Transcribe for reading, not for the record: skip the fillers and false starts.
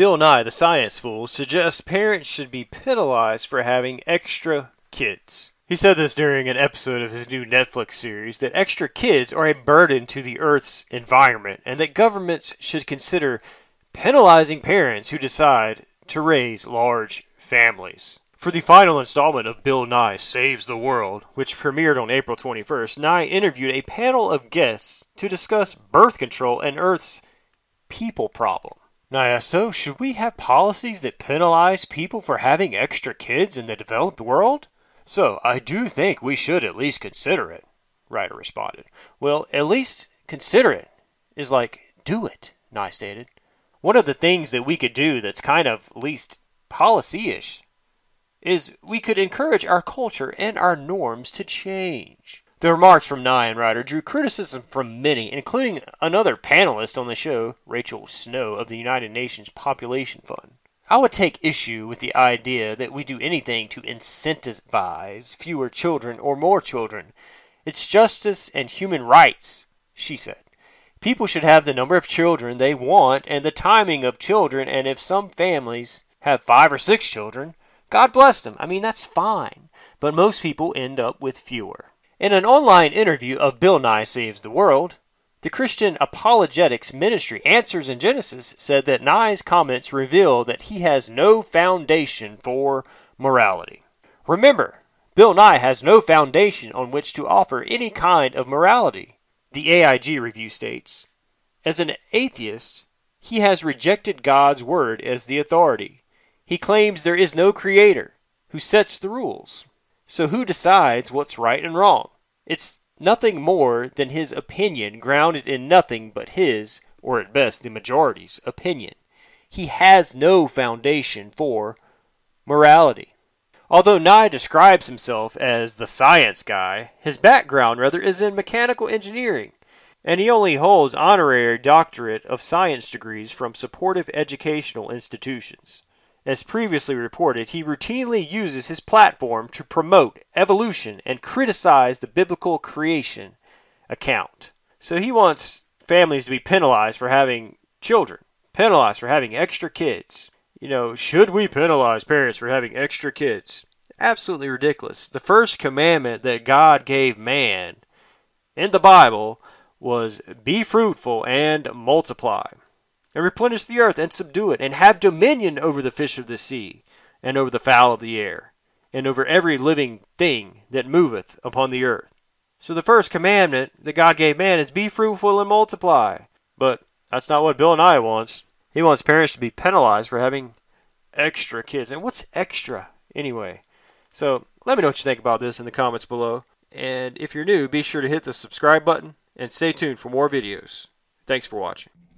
Bill Nye, the Science Fool, suggests parents should be penalized for having extra kids. He said this during an episode of his new Netflix series that extra kids are a burden to the Earth's environment and that governments should consider penalizing parents who decide to raise large families. For the final installment of Bill Nye Saves the World, which premiered on April 21st, Nye interviewed a panel of guests to discuss birth control and Earth's people problem. Nye asked, so should we have policies that penalize people for having extra kids in the developed world? So, I do think we should at least consider it, Ryder responded. Well, at least consider it is like, do it, Nye stated. One of the things that we could do that's kind of at least policy-ish is we could encourage our culture and our norms to change. The remarks from Nye and Ryder drew criticism from many, including another panelist on the show, Rachel Snow of the United Nations Population Fund. I would take issue with the idea that we do anything to incentivize fewer children or more children. It's justice and human rights, she said. People should have the number of children they want and the timing of children, and if some families have 5 or 6 children, God bless them. I mean, that's fine. But most people end up with fewer. In an online interview of Bill Nye Saves the World, the Christian Apologetics Ministry Answers in Genesis said that Nye's comments reveal that he has no foundation for morality. Remember, Bill Nye has no foundation on which to offer any kind of morality. The AIG review states, as an atheist, he has rejected God's word as the authority. He claims there is no creator who sets the rules. So who decides what's right and wrong? It's nothing more than his opinion grounded in nothing but his, or at best the majority's, opinion. He has no foundation for morality. Although Nye describes himself as the science guy, his background rather is in mechanical engineering, and he only holds honorary doctorate of science degrees from supportive educational institutions. As previously reported, he routinely uses his platform to promote evolution and criticize the biblical creation account. So he wants families to be penalized for having children, penalized for having extra kids. You know, should we penalize parents for having extra kids? Absolutely ridiculous. The first commandment that God gave man in the Bible was be fruitful and multiply, and replenish the earth and subdue it, and have dominion over the fish of the sea, and over the fowl of the air, and over every living thing that moveth upon the earth. So the first commandment that God gave man is be fruitful and multiply. But that's not what Bill Nye wants. He wants parents to be penalized for having extra kids. And what's extra anyway? So let me know what you think about this in the comments below. And if you're new, be sure to hit the subscribe button and stay tuned for more videos. Thanks for watching.